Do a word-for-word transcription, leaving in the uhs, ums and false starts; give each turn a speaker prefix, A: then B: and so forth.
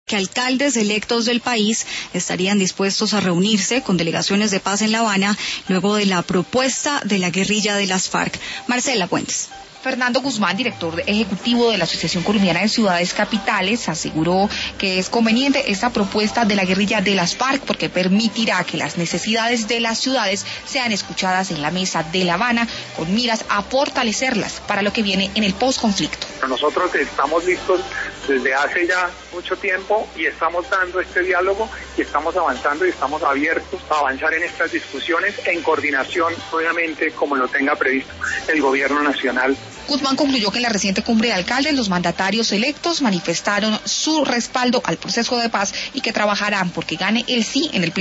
A: que alcaldes electos del país estarían dispuestos a reunirse con delegaciones de paz en La Habana luego de la propuesta de la guerrilla de las FARC. Marcela Puentes.
B: Fernando Guzmán, director ejecutivo de la Asociación Colombiana de Ciudades Capitales, aseguró que es conveniente esta propuesta de la guerrilla de las FARC porque permitirá que las necesidades de las ciudades sean escuchadas en la mesa de La Habana con miras a fortalecerlas para lo que viene en el postconflicto.
C: Nosotros estamos listos desde hace ya mucho tiempo y estamos dando este diálogo y estamos avanzando y estamos abiertos a avanzar en estas discusiones en coordinación, obviamente, como lo tenga previsto el gobierno nacional.
B: Guzmán concluyó que en la reciente cumbre de alcaldes los mandatarios electos manifestaron su respaldo al proceso de paz y que trabajarán porque gane el sí en el pleno.